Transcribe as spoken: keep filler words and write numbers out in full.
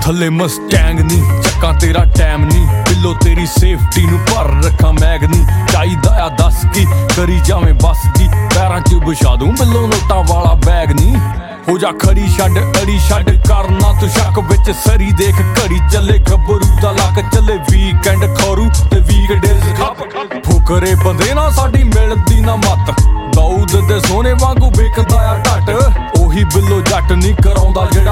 ਥੱਲੇ ਮਸਟੈਂਗ ਨੀ ਚੱਕਾਂ ਤੇਰਾ ਟਾਈਮ ਨੀ ਬਿੱਲੋ ਤੇਰੀ ਸੇਫਟੀ ਨੂੰ ਭਰ ਰੱਖਾਂ ਮੈਗ ਨੀ ਚਾਹੀਦਾ ਆ ਦੱਸ ਕੀ ਕਰੀ ਜਾਵੇਂ ਬਸ ਜੀ ਪੈਰਾਂ 'ਚ ਵਿਛਾ ਦੂੰ ਬਿੱਲੋ ਨੋਟਾਂ ਵਾਲਾ ਬੈਗ ਨੀ ਹੋ ਜਾ ਖੜੀ ਛੱਡ ਅੜੀ ਛੱਡ ਕਰਨਾ ਤੂੰ ਸ਼ੱਕ ਵਿੱਚ ਸਰੀ ਦੇਖ ਘੜੀ ਚੱਲੇ ਗੱਭਰੂ ਦਾ ਲੱਕ ਚੱਲੇ ਵੀਕਐਂਡ ਖੌਰੂ ਤੇ ਵੀਕਡੇਜ਼ ਖੱਪ ਫੁਕਰੇ ਬੰਦੇ ਨਾ ਸਾਡੀ ਮਿਲਦੀ ਨਾ ਮੱਤ ਦਾਊਦ ਦੇ ਸੋਨੇ ਵਾਂਗੂ ਵਿਕਦਾ ਆ ਢੱਟ ਉਹੀ ਬਿੱਲੋ ਜੱਟ ਨਹੀਂ ਕਰਾਉਂਦਾ ਜਿਹੜਾ